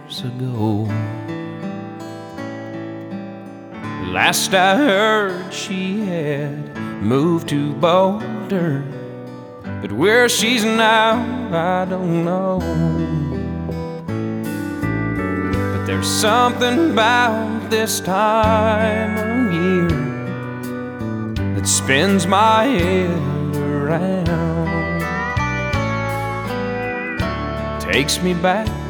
years ago. Last I heard, she had moved to Boulder, but where she's now, I don't know. But there's something about this time of year that spins my head around, takes me back